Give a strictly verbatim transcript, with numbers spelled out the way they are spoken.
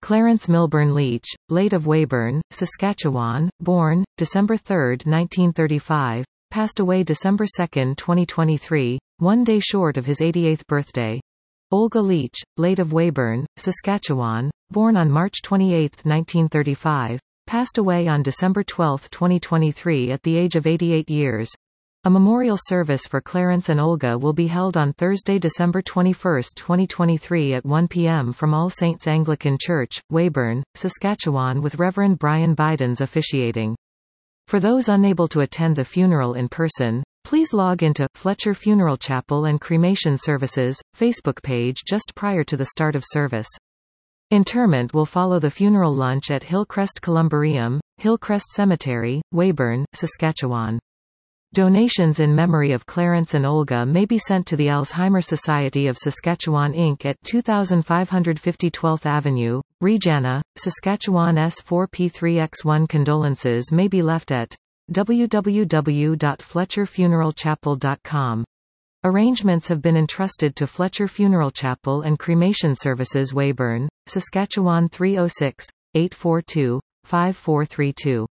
Clarence Milburn Leach, late of Weyburn, Saskatchewan, born, December third nineteen thirty-five, passed away December second twenty twenty-three, one day short of his eighty-eighth birthday. Olga Leach, late of Weyburn, Saskatchewan, born on March twenty-eighth nineteen thirty-five, passed away on December twelfth twenty twenty-three at the age of eighty-eight years. A memorial service for Clarence and Olga will be held on Thursday, December twenty-first twenty twenty-three at one p m from All Saints Anglican Church, Weyburn, Saskatchewan, with Reverend Brian Bidens officiating. For those unable to attend the funeral in person, please log into Fletcher Funeral Chapel and Cremation Services Facebook page just prior to the start of service. Interment will follow the funeral lunch at Hillcrest Columbarium, Hillcrest Cemetery, Weyburn, Saskatchewan. Donations in memory of Clarence and Olga may be sent to the Alzheimer Society of Saskatchewan Incorporated at twenty-five fifty twelfth Avenue, Regina, Saskatchewan S four P three X one. Condolences may be left at w w w dot fletcher funeral chapel dot com. Arrangements have been entrusted to Fletcher Funeral Chapel and Cremation Services, Weyburn, Saskatchewan three oh six, eight four two, five four three two.